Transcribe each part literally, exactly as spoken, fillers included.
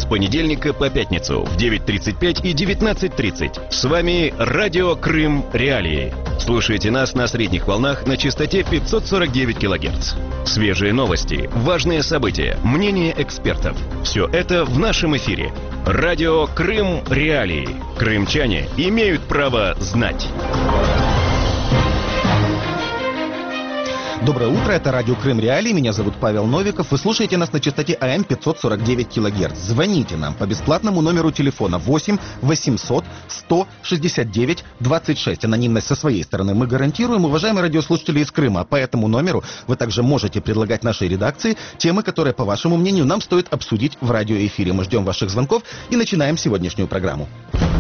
понедельника по пятницу в девять тридцать пять и девятнадцать тридцать. С вами Радио Крым Реалии. Слушайте нас на средних волнах на частоте пятьсот сорок девять килогерц. Свежие новости, важные события, мнения экспертов. Все это в нашем эфире. Радио Крым Реалии. Крымчане имеют право знать. Доброе утро, это радио Крым Реалии, меня зовут Павел Новиков. Вы слушаете нас на частоте А М пятьсот сорок девять килогерц. Звоните нам по бесплатному номеру телефона восемь восемьсот сто шестьдесят девять двадцать шесть. Анонимность со своей стороны мы гарантируем, уважаемые радиослушатели из Крыма. По этому номеру вы также можете предлагать нашей редакции темы, которые, по вашему мнению, нам стоит обсудить в радиоэфире. Мы ждем ваших звонков и начинаем сегодняшнюю программу.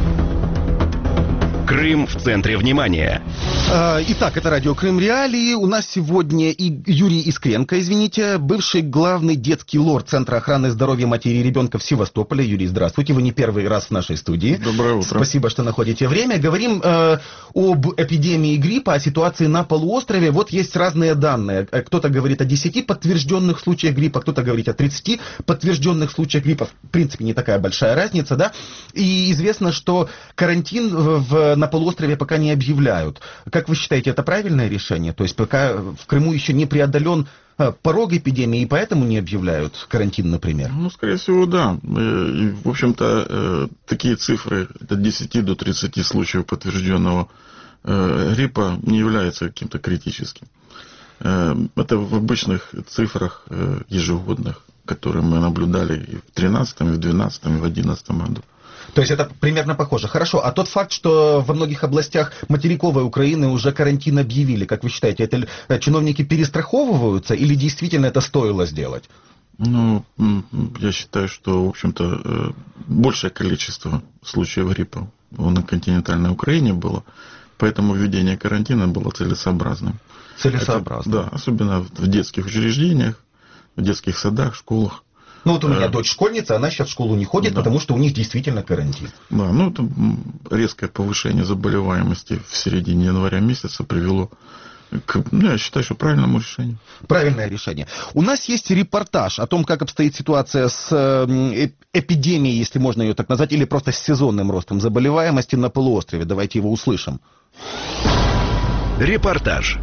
Крым в центре внимания. Итак, это радио Крым Реалии. У нас сегодня и Юрий Искренко, извините, бывший главный детский лор Центра охраны здоровья матери и ребенка в Севастополе. Юрий, здравствуйте, вы не первый раз в нашей студии. Доброе утро. Спасибо, что находите время. Говорим э, об эпидемии гриппа, о ситуации на полуострове. Вот есть разные данные. Кто-то говорит о десяти подтвержденных случаях гриппа, кто-то говорит о тридцати подтвержденных случаях гриппа. В принципе, не такая большая разница, да? И известно, что карантин в на полуострове пока не объявляют. Как вы считаете, это правильное решение? То есть пока в Крыму еще не преодолен порог эпидемии, и поэтому не объявляют карантин, например? Ну, скорее всего, да. И, в общем-то, такие цифры, от десяти до тридцати случаев подтвержденного гриппа, не являются каким-то критическим. Это в обычных цифрах ежегодных, которые мы наблюдали и в две тысячи тринадцатом, и в две тысячи двенадцатом, и в две тысячи одиннадцатом году. То есть это примерно похоже. Хорошо, а тот факт, что во многих областях материковой Украины уже карантин объявили, как вы считаете, это чиновники перестраховываются или действительно это стоило сделать? Ну, я считаю, что, в общем-то, большее количество случаев гриппа на континентальной Украине было, поэтому введение карантина было целесообразным. Целесообразным. Это, да, особенно в детских учреждениях, в детских садах, школах. Ну вот у меня дочь школьница, она сейчас в школу не ходит, да. Потому что у них действительно карантин. Да, ну это резкое повышение заболеваемости в середине января месяца привело к, ну, я считаю, что правильному решению. Правильное решение. У нас есть репортаж о том, как обстоит ситуация с эпидемией, если можно ее так назвать, или просто с сезонным ростом заболеваемости на полуострове. Давайте его услышим. Репортаж.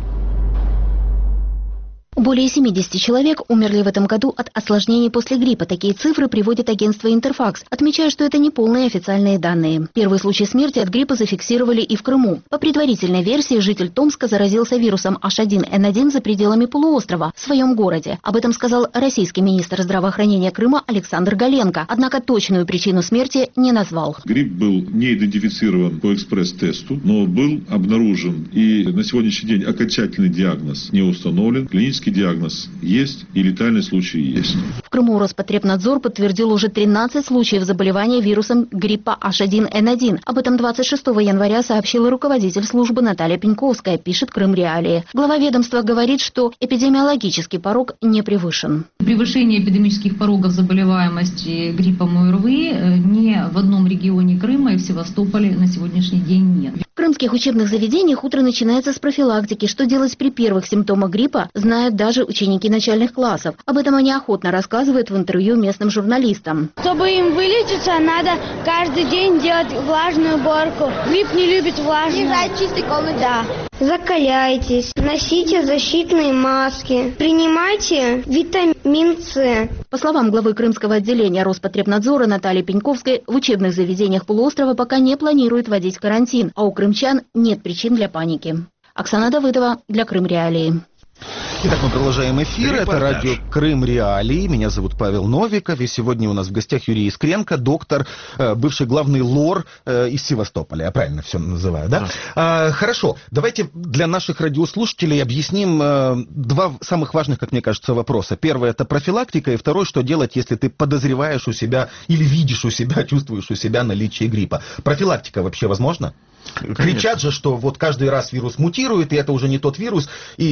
Более семидесяти человек умерли в этом году от осложнений после гриппа. Такие цифры приводит агентство «Интерфакс», отмечая, что это не полные официальные данные. Первый случай смерти от гриппа зафиксировали и в Крыму. По предварительной версии, житель Томска заразился вирусом H один N один за пределами полуострова, в своем городе. Об этом сказал российский министр здравоохранения Крыма Александр Галенко. Однако точную причину смерти не назвал. Грипп был не идентифицирован по экспресс-тесту, но был обнаружен. И на сегодняшний день окончательный диагноз не установлен. Клинический диагноз есть и летальный случай есть. В Крыму Роспотребнадзор подтвердил уже тринадцать случаев заболевания вирусом гриппа H один N один. Об этом двадцать шестого января сообщила руководитель службы Наталья Пеньковская, пишет Крым Реалии. Глава ведомства говорит, что эпидемиологический порог не превышен. Превышения эпидемических порогов заболеваемости гриппом ОРВИ ни в одном регионе Крыма и в Севастополе на сегодняшний день нет. В крымских учебных заведениях утро начинается с профилактики. Что делать при первых симптомах гриппа, знают даже ученики начальных классов. Об этом они охотно рассказывают в интервью местным журналистам. Чтобы им вылечиться, надо каждый день делать влажную уборку. Грипп не любит влажную. Не чистой комнаты. Да. Закаляйтесь, носите защитные маски, принимайте витамин С. По словам главы крымского отделения Роспотребнадзора Натальи Пеньковской, в учебных заведениях полуострова пока не планируют вводить карантин, а у крымчан нет причин для паники. Оксана Давыдова для Крым Реалии. Итак, мы продолжаем эфир. Репортаж. Это радио Крым Реалии. Меня зовут Павел Новиков. И сегодня у нас в гостях Юрий Искренко, доктор, бывший главный лор из Севастополя. Я правильно все называю, да? Да. Хорошо. Давайте для наших радиослушателей объясним два самых важных, как мне кажется, вопроса. Первый — это профилактика. И второй — что делать, если ты подозреваешь у себя или видишь у себя, чувствуешь у себя наличие гриппа. Профилактика вообще возможна? Конечно. Кричат же, что вот каждый раз вирус мутирует, и это уже не тот вирус,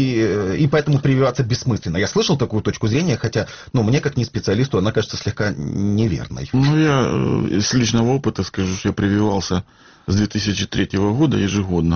и, и поэтому прививаться бессмысленно. Я слышал такую точку зрения, хотя, ну, мне как не специалисту она кажется слегка неверной. Ну, я из личного опыта скажу, что я прививался с две тысячи третьего года ежегодно.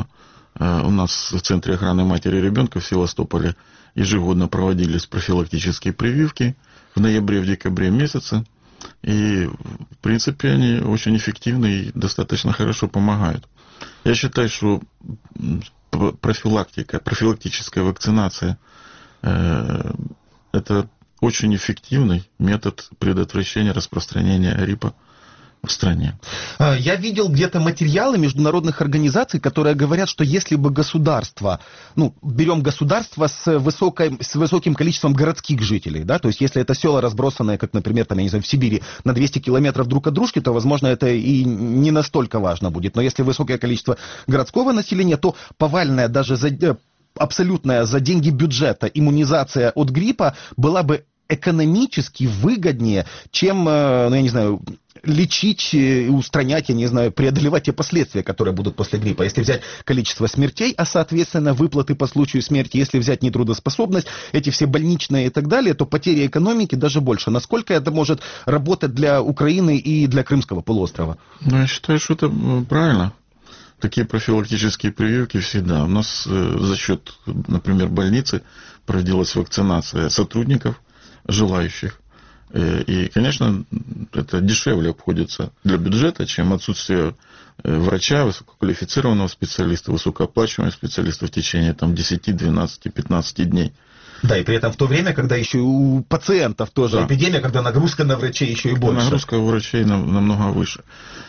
У нас в Центре охраны матери и ребенка в Севастополе ежегодно проводились профилактические прививки в ноябре, в декабре месяце. И, в принципе, они очень эффективны и достаточно хорошо помогают. Я считаю, что профилактика, профилактическая вакцинация э, – это очень эффективный метод предотвращения распространения гриппа в стране. Я видел где-то материалы международных организаций, которые говорят, что если бы государство, ну, берем государство с, высокой, с высоким количеством городских жителей, да, то есть если это села разбросанные, как, например, там, я не знаю, в Сибири на двести километров друг от дружки, то, возможно, это и не настолько важно будет. Но если высокое количество городского населения, то повальная даже за, абсолютная за деньги бюджета иммунизация от гриппа была бы экономически выгоднее, чем, ну, я не знаю, лечить и устранять, я не знаю, преодолевать те последствия, которые будут после гриппа. Если взять количество смертей, а, соответственно, выплаты по случаю смерти, если взять нетрудоспособность, эти все больничные и так далее, то потери экономики даже больше. Насколько это может работать для Украины и для Крымского полуострова? Ну, я считаю, что это правильно. Такие профилактические прививки всегда. У нас э, за счет, например, больницы проводилась вакцинация сотрудников, желающих. И, конечно, это дешевле обходится для бюджета, чем отсутствие врача, высококвалифицированного специалиста, высокооплачиваемого специалиста в течение там, десять, двенадцать, пятнадцать дней. Да, и при этом в то время, когда еще у пациентов тоже да. эпидемия, когда нагрузка на врачей еще и больше. Нагрузка у врачей намного выше.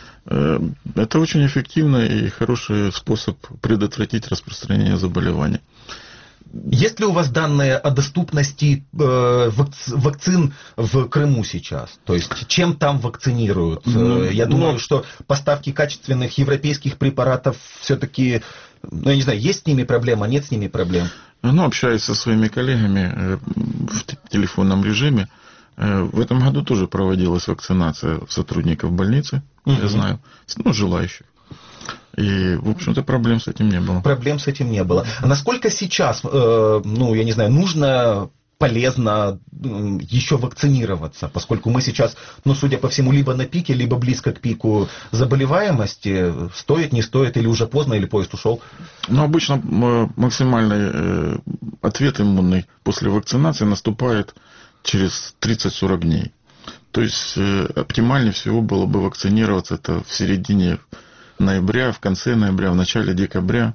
Это очень эффективный и хороший способ предотвратить распространение заболевания. Есть ли у вас данные о доступности э, вакцин в Крыму сейчас? То есть, чем там вакцинируют? Ну, я ну, думаю, что поставки качественных европейских препаратов все-таки, ну, я не знаю, есть с ними проблема, нет с ними проблем? Ну, общаюсь со своими коллегами в телефонном режиме. В этом году тоже проводилась вакцинация сотрудников больницы, mm-hmm. я знаю, ну, желающих. И, в общем-то, проблем с этим не было. Проблем с этим не было. А насколько сейчас, э, ну, я не знаю, нужно, полезно э, еще вакцинироваться, поскольку мы сейчас, ну, судя по всему, либо на пике, либо близко к пику заболеваемости, стоит, не стоит, или уже поздно, или поезд ушел? Ну, обычно максимальный э, ответ иммунный после вакцинации наступает через тридцать-сорок дней. То есть э, оптимальнее всего было бы вакцинироваться это в середине ноября, в конце ноября, в начале декабря.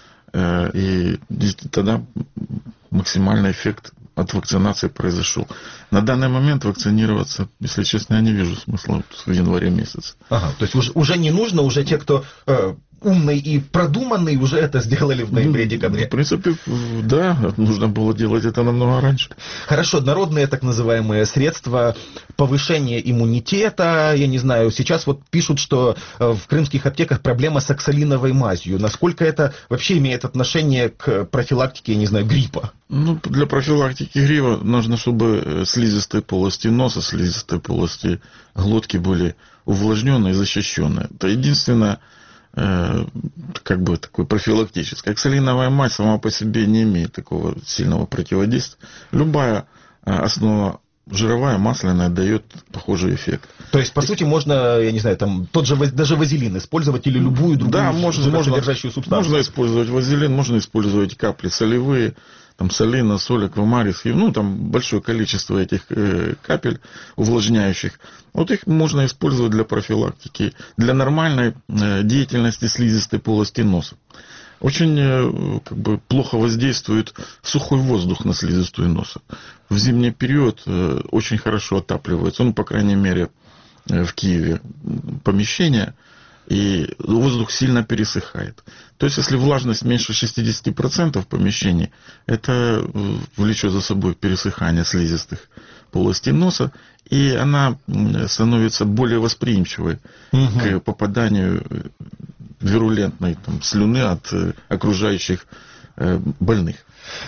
Э, и тогда максимальный эффект от вакцинации произошел. На данный момент вакцинироваться, если честно, я не вижу смысла в январе месяце. Ага, то есть уже, уже не нужно, уже те, кто э, умный и продуманный, уже это сделали в ноябре-декабре. В принципе, да, нужно было делать это намного раньше. Хорошо, народные так называемые средства повышения иммунитета, я не знаю, сейчас вот пишут, что в крымских аптеках проблема с оксалиновой мазью. Насколько это вообще имеет отношение к профилактике, я не знаю, гриппа? Ну, для профилактики гриппа нужно, чтобы слизистые полости носа, слизистые полости глотки были увлажненные и защищенные. Это единственное, э, как бы такой профилактическое. Оксалиновая мазь сама по себе не имеет такого сильного противодействия. Любая основа жировая, масляная, дает похожий эффект. То есть, по сути, можно, я не знаю, там тот же даже вазелин использовать или любую другую да, можно, можно, субстанцию. Можно использовать вазелин, можно использовать капли солевые, там солина, соль, аквамарис, ну там большое количество этих э, капель увлажняющих. Вот их можно использовать для профилактики, для нормальной э, деятельности слизистой полости носа. Очень э, как бы, плохо воздействует сухой воздух на слизистую носа. В зимний период э, очень хорошо отапливается, ну, по крайней мере, э, в Киеве помещение, и воздух сильно пересыхает. То есть, если влажность меньше шестьдесят процентов в помещении, это влечет за собой пересыхание слизистых полостей носа, и она становится более восприимчивой угу. к попаданию вирулентной там, слюны от окружающих э, больных.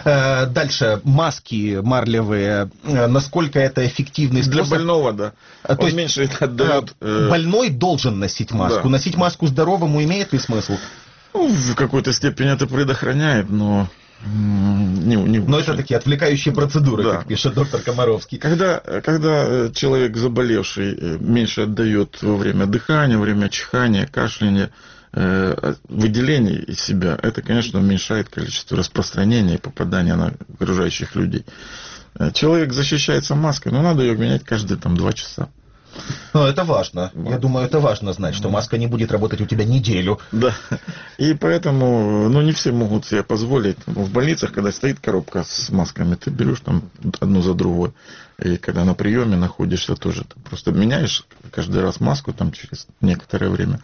Дальше, маски марлевые, насколько это эффективный способ? Для больного, да. То Он есть меньше это отдает. Э... Больной должен носить маску. Да. Носить маску здоровому имеет ли смысл? Ну, в какой-то степени это предохраняет, но... Не, не но это такие отвлекающие процедуры, да. Как пишет доктор Комаровский. Когда, когда человек заболевший меньше отдает во время дыхания, во время чихания, кашляния, выделение из себя, это, конечно, уменьшает количество распространения и попадания на окружающих людей. Человек защищается маской, но надо ее менять каждые там, два часа. Ну, это важно. Вот. Я думаю, это важно знать, что маска не будет работать у тебя неделю. Да. И поэтому, ну, не все могут себе позволить. В больницах, когда стоит коробка с масками, ты берешь там одну за другой. И когда на приеме находишься, тоже ты просто меняешь каждый раз маску там через некоторое время.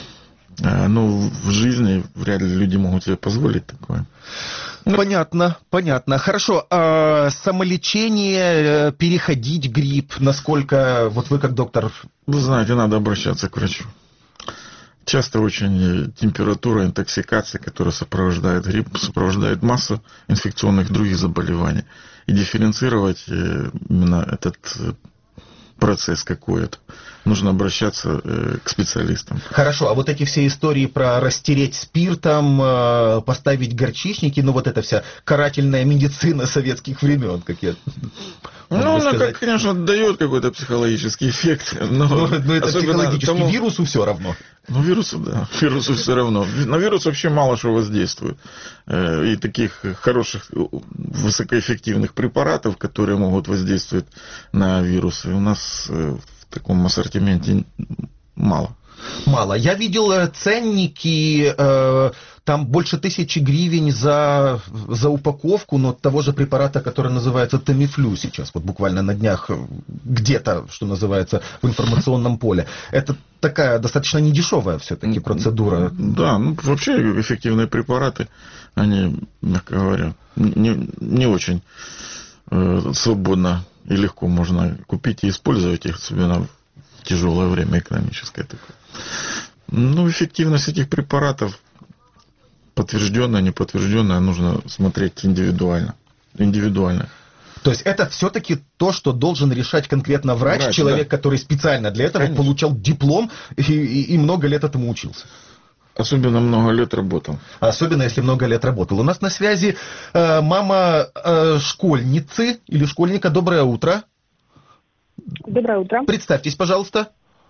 Ну, в жизни вряд ли люди могут себе позволить такое. Понятно, понятно. Хорошо, а самолечение, переходить грипп, насколько, вот вы как доктор... Вы знаете, надо обращаться к врачу. Часто очень температура, интоксикация, которая сопровождает грипп, сопровождает массу инфекционных других заболеваний. И дифференцировать именно этот процесс какой-то. Нужно обращаться э, к специалистам. Хорошо, а вот эти все истории про растереть спиртом, э, поставить горчичники, ну вот эта вся карательная медицина советских времен, как я... Ну, она, как, конечно, дает какой-то психологический эффект. Но, но, но это психологически тому... вирусу все равно. Ну, вирусу, да, вирусу все равно. На вирус вообще мало что воздействует. И таких хороших, высокоэффективных препаратов, которые могут воздействовать на вирусы, у нас в таком ассортименте мало. Мало. Я видел ценники, э, там больше тысячи гривен за, за упаковку, но того же препарата, который называется Тамифлю сейчас, вот буквально на днях где-то, что называется, в информационном поле. Это такая достаточно недешевая все-таки процедура. Да, ну вообще эффективные препараты, они, мягко говоря, не, не очень э, свободно и легко можно купить и использовать их, особенно в тяжелое время экономическое такое. Ну, эффективность этих препаратов, подтвержденная, не подтвержденная, нужно смотреть индивидуально. Индивидуально. То есть это все-таки то, что должен решать конкретно врач, врач человек, да, который специально для этого Конечно. Получал диплом и, и, и много лет этому учился. Особенно много лет работал. Особенно, если много лет работал. У нас на связи э, мама э, школьницы или школьника. Доброе утро. Доброе утро. Представьтесь, пожалуйста.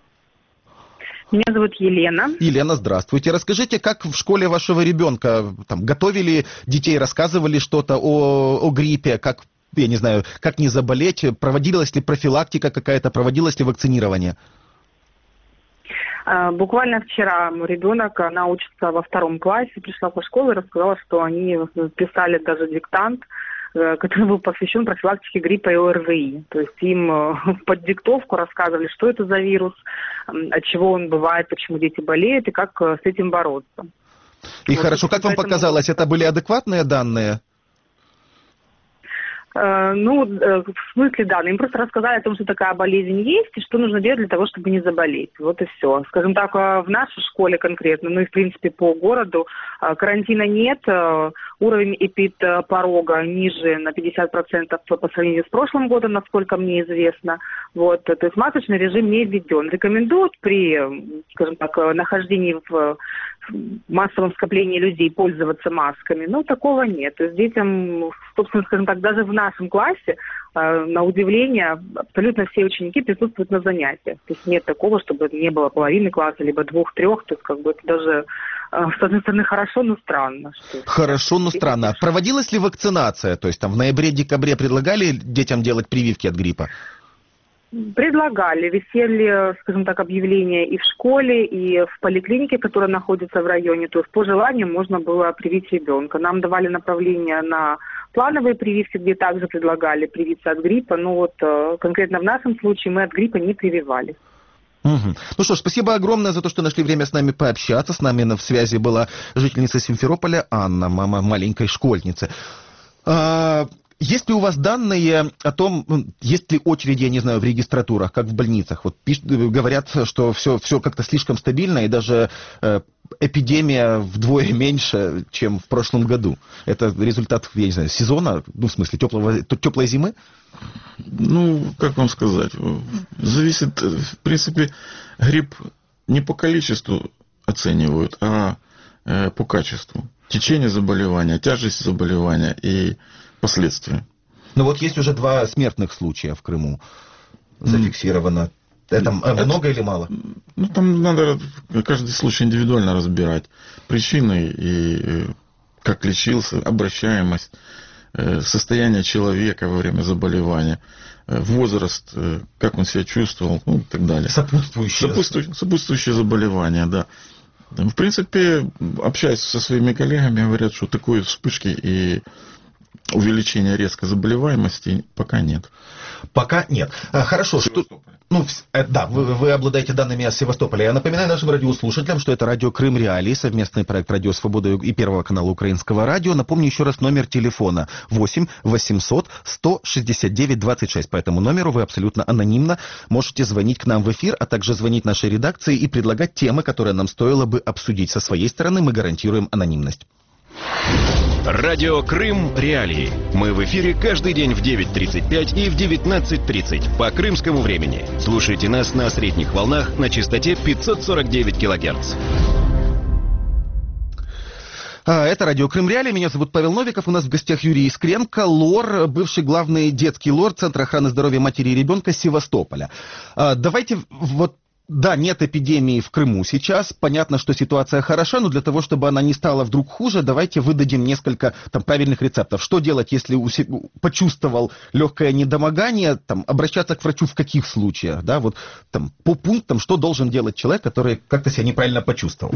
Меня зовут Елена. Елена, здравствуйте. Расскажите, как в школе вашего ребенка там, готовили детей, рассказывали что-то о, о гриппе, как, я не знаю, как не заболеть, проводилась ли профилактика какая-то, проводилось ли вакцинирование? Буквально вчера мой ребенок, она учится во втором классе, пришла по школе и рассказала, что они писали даже диктант, который был посвящен профилактике гриппа и ОРВИ. То есть им под диктовку рассказывали, что это за вирус, от чего он бывает, почему дети болеют и как с этим бороться. И вот, хорошо, как вам показалось, это были адекватные данные? Ну, в смысле, да, им просто рассказали о том, что такая болезнь есть, и что нужно делать для того, чтобы не заболеть. Вот и все. Скажем так, в нашей школе конкретно, ну и в принципе по городу, карантина нет, уровень эпидпорога ниже на пятьдесят процентов по сравнению с прошлым годом, насколько мне известно. Вот, то есть масочный режим не введен. Рекомендуют при, скажем так, нахождении в массовом скоплении людей пользоваться масками, но такого нет. То есть детям, собственно, скажем так, даже в нашем классе, на удивление, абсолютно все ученики присутствуют на занятиях. То есть нет такого, чтобы не было половины класса, либо двух-трех. То есть как бы это даже, с одной стороны, хорошо, но странно. Что хорошо, но странно. Проводилась ли вакцинация? То есть там в ноябре-декабре предлагали детям делать прививки от гриппа? Предлагали, висели, скажем так, объявления и в школе, и в поликлинике, которая находится в районе. То есть по желанию можно было привить ребенка. Нам давали направление на плановые прививки, где также предлагали привиться от гриппа. Но вот конкретно в нашем случае мы от гриппа не прививались. Угу. Ну что ж, спасибо огромное за то, что нашли время с нами пообщаться. С нами в связи была жительница Симферополя Анна, мама маленькой школьницы. Есть ли у вас данные о том, есть ли очереди, я не знаю, в регистратурах, как в больницах? Вот пишут, говорят, что все, все как-то слишком стабильно, и даже э, эпидемия вдвое меньше, чем в прошлом году. Это результат, я не знаю, сезона, ну, в смысле, теплого, теплой зимы? Ну, как вам сказать, зависит, в принципе, грипп не по количеству оценивают, а э, по качеству. Течение заболевания, тяжесть заболевания и последствия. Ну вот есть уже два смертных случая в Крыму зафиксировано. Это, Это много или мало? Ну там надо каждый случай индивидуально разбирать. Причины и как лечился, обращаемость. состояние человека во время заболевания, возраст, как он себя чувствовал, ну, и так далее. Сопутствующие. Сопутствующие, сопутствующие заболевания, да. В принципе, общаясь со своими коллегами, говорят, что такой вспышки и увеличения резко заболеваемости пока нет. Пока нет. Хорошо. Что, ну, да, вы, вы обладаете данными о Севастополе. Я напоминаю нашим радиослушателям, что это радио Крым Реалии, совместный проект Радио Свобода и Первого канала Украинского радио. Напомню еще раз номер телефона восемь восемьсот сто шестьдесят девять двадцать шесть. По этому номеру вы абсолютно анонимно можете звонить к нам в эфир, а также звонить нашей редакции и предлагать темы, которые нам стоило бы обсудить. Со своей стороны мы гарантируем анонимность. Радио Крым Реалии. Мы в эфире каждый день в девять тридцать пять и в девятнадцать тридцать по крымскому времени. Слушайте нас на средних волнах на частоте пятьсот сорок девять килогерц. Это радио Крым Реалии. Меня зовут Павел Новиков. У нас в гостях Юрий Искренко, лор, бывший главный детский лор Центра охраны здоровья матери и ребенка Севастополя. Давайте вот... Да, нет эпидемии в Крыму сейчас. Понятно, что ситуация хороша, но для того, чтобы она не стала вдруг хуже, давайте выдадим несколько там, правильных рецептов. Что делать, если у, почувствовал легкое недомогание, там, обращаться к врачу в каких случаях? Да, вот, там, по пунктам, что должен делать человек, который как-то себя неправильно почувствовал?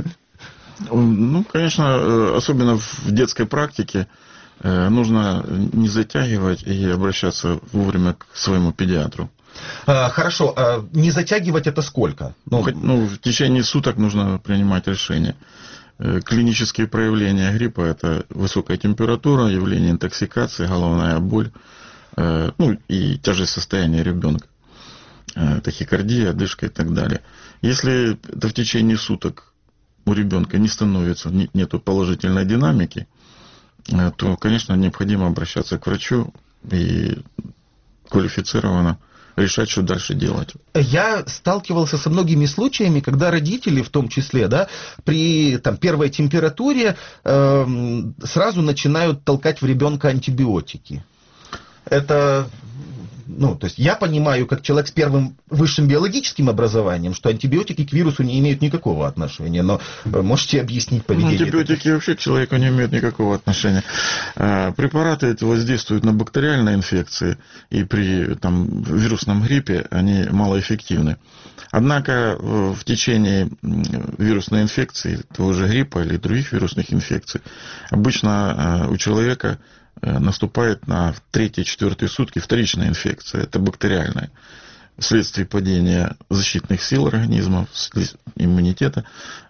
Ну, конечно, особенно в детской практике нужно не затягивать и обращаться вовремя к своему педиатру. Хорошо, не затягивать это сколько? Ну, ну, в течение суток нужно принимать решение. Клинические проявления гриппа – это высокая температура, явление интоксикации, головная боль, ну и тяжесть состояния ребенка, тахикардия, одышка и так далее. Если это в течение суток у ребенка не становится, нету положительной динамики, то, конечно, необходимо обращаться к врачу и квалифицированно решать, что дальше делать. Я сталкивался со многими случаями, когда родители, в том числе, да, при там, первой температуре э, сразу начинают толкать в ребенка антибиотики. Это... Ну, то есть я понимаю, как человек с первым высшим биологическим образованием, что антибиотики к вирусу не имеют никакого отношения, но можете объяснить поведение? Антибиотики вообще к человеку не имеют никакого отношения. Препараты эти воздействуют на бактериальные инфекции, и при там, вирусном гриппе они малоэффективны. Однако в течение вирусной инфекции, того же гриппа или других вирусных инфекций, обычно у человека наступает на третьи-четвертые сутки вторичная инфекция, это бактериальная, вследствие падения защитных сил организма, иммунитета.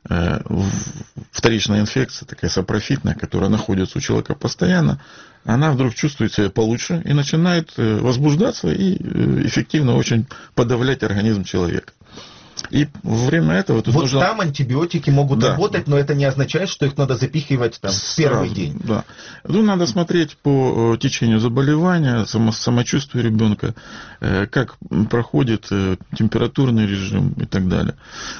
Вторичная инфекция, такая сапрофитная, которая находится у человека постоянно, она вдруг чувствует себя получше и начинает возбуждаться и эффективно очень подавлять организм человека. И во время этого... Тут вот нужно... там антибиотики могут да. работать, но это не означает, что их надо запихивать там, в первый день. Да. Тут надо смотреть по течению заболевания, само, самочувствию ребенка, как проходит температурный режим и так далее.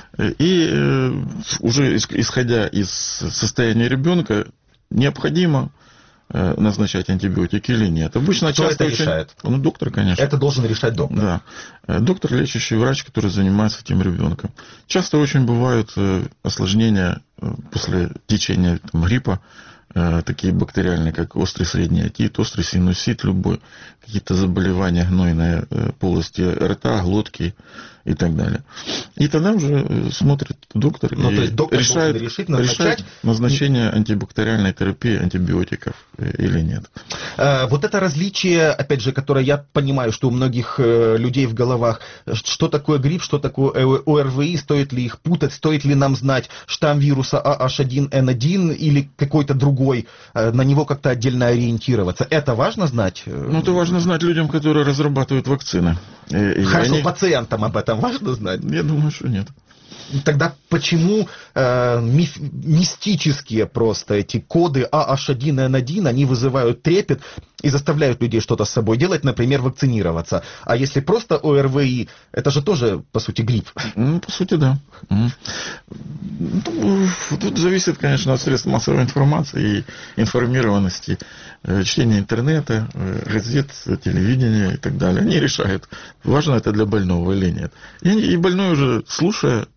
И уже исходя из состояния ребенка, необходимо назначать антибиотики или нет. Обычно Кто часто это очень... решает? Ну, доктор, конечно. Это должен решать доктор. Да. Доктор, лечащий врач, который занимается этим ребенком. Часто очень бывают осложнения после течения там, гриппа, такие бактериальные, как острый средний отит, острый синусит любой, какие-то заболевания гнойной полости рта, глотки и так далее. И тогда уже смотрит доктор ну, и то есть доктор решает, решить, назначать... решает назначение антибактериальной терапии, антибиотиков или нет. А, вот это различие, опять же, которое я понимаю, что у многих э, людей в головах, что такое грипп, что такое ОРВИ, стоит ли их путать, стоит ли нам знать штамм вируса А Эйч один Эн один или какой-то другой, э, на него как-то отдельно ориентироваться. Это важно знать? Ну, это важно знать людям, которые разрабатывают вакцины. И, Хорошо, они... пациентам об этом важно знать? Я думаю, что нет. Тогда почему э, миф, мистические просто эти коды А Эйч один Эн один, они вызывают трепет и заставляют людей что-то с собой делать, например, вакцинироваться. А если просто ОРВИ, это же тоже, по сути, грипп. Ну, по сути, да. Тут зависит, конечно, от средств массовой информации и информированности, чтения интернета, газет, телевидения и так далее. Они решают, важно это для больного или нет. И больной уже, слушая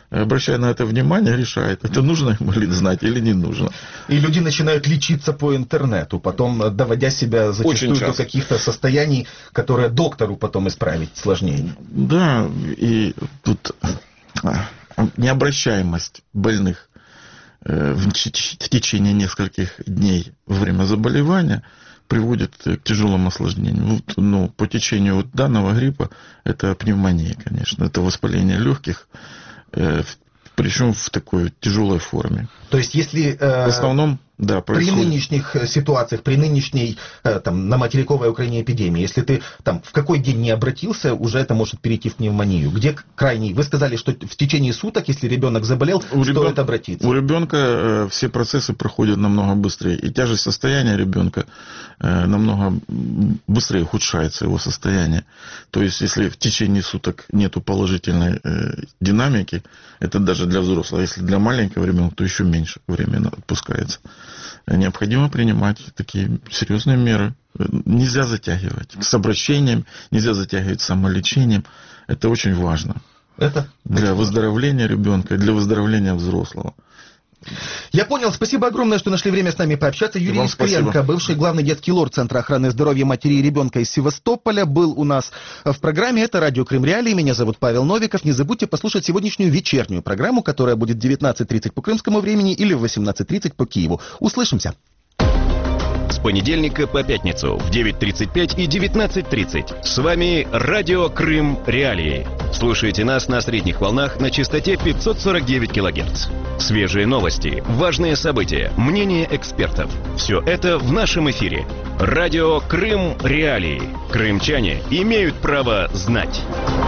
обращая на это внимание, решает, это нужно ему знать или не нужно. И люди начинают лечиться по интернету, потом доводя себя зачастую до каких-то состояний, которые доктору потом исправить сложнее. Да, и тут необращаемость больных в течение нескольких дней во время заболевания приводит к тяжелым осложнениям. Ну, по течению вот данного гриппа это пневмония, конечно, это воспаление легких, причем в такой тяжелой форме. То есть, если э, в основном, да, происходит... при нынешних ситуациях, при нынешней э, там, на материковой Украине эпидемии, если ты там в какой день не обратился, уже это может перейти в пневмонию. Где крайний? Вы сказали, что в течение суток, если ребенок заболел, у стоит ребен... обратиться. У ребенка э, все процессы проходят намного быстрее, и тяжесть состояния ребенка э, намного быстрее ухудшается, его состояние. То есть, если в течение суток нету положительной э, динамики, это даже для взрослого. Если для маленького ребенка, то еще меньше времени отпускается. Необходимо принимать такие серьезные меры. Нельзя затягивать с обращением, нельзя затягивать с самолечением. Это очень важно. Это для выздоровления ребенка и для выздоровления взрослого. Я понял. Спасибо огромное, что нашли время с нами пообщаться. Юрий Искренко, бывший главный детский лор Центра охраны здоровья матери и ребенка из Севастополя, был у нас в программе. Это радио Крым Реалии. Меня зовут Павел Новиков. Не забудьте послушать сегодняшнюю вечернюю программу, которая будет в девятнадцать тридцать по крымскому времени или в восемнадцать тридцать по Киеву. Услышимся. С понедельника по пятницу в девять тридцать пять и девятнадцать тридцать. С вами радио Крым Реалии. Слушайте нас на средних волнах на частоте пятьсот сорок девять килогерц. Свежие новости, важные события, мнения экспертов. Все это в нашем эфире. Радио Крым Реалии. Крымчане имеют право знать.